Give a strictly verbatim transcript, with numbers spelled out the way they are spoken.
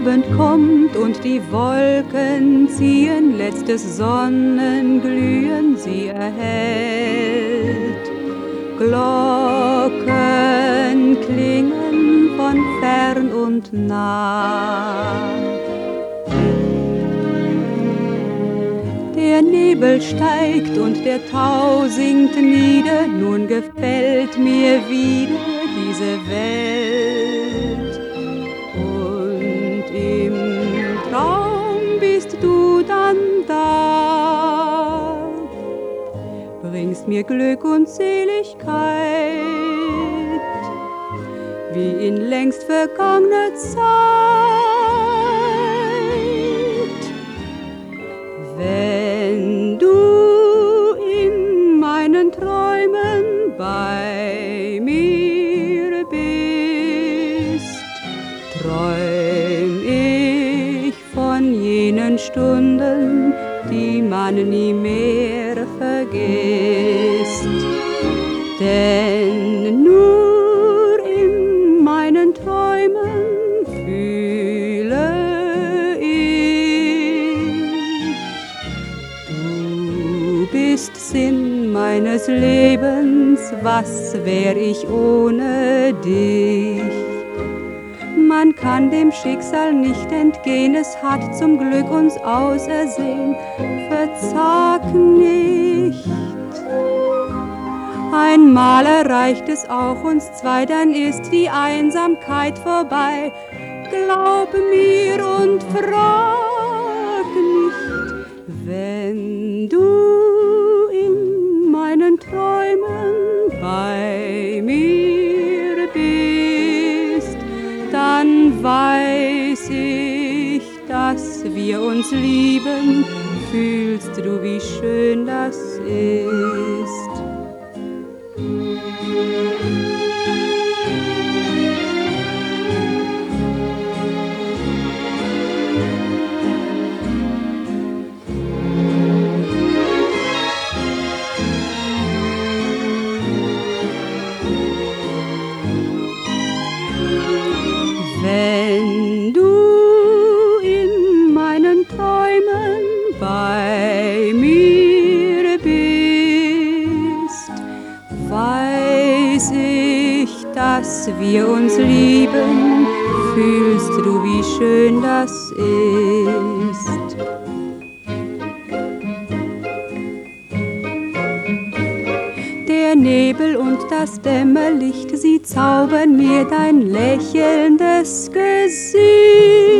Abend kommt und die Wolken ziehen, letztes Sonnenglühen sie erhellt. Glocken klingen von fern und nah. Der Nebel steigt und der Tau sinkt nieder, nun gefällt mir wieder diese Welt. Und im Traum bist du dann da, bringst mir Glück und Seligkeit, wie in längst vergangener Zeit. Wenn du in meinen Träumen bei mir bist, träum ich von jenen Stunden, die man nie mehr vergisst. Denn nur in meinen Träumen fühle ich, du bist Sinn meines Lebens, was wär ich ohne dich? Man kann dem Schicksal nicht entgehen, es hat zum Glück uns ausersehen. Verzag nicht, einmal erreicht es auch uns zwei, dann ist die Einsamkeit vorbei. Glaub mir und frag nicht, wenn du in meinen Träumen bei mir bist, dann weiß ich, dass wir uns lieben. Fühlst du, wie schön das ist? Wenn du in meinen Träumen bei mir bist, weiß ich, dass wir uns lieben. Fühlst du, wie schön das ist? Der Nebel und das Dämmerlicht, sie zaubern mir dein lächelndes Gesicht.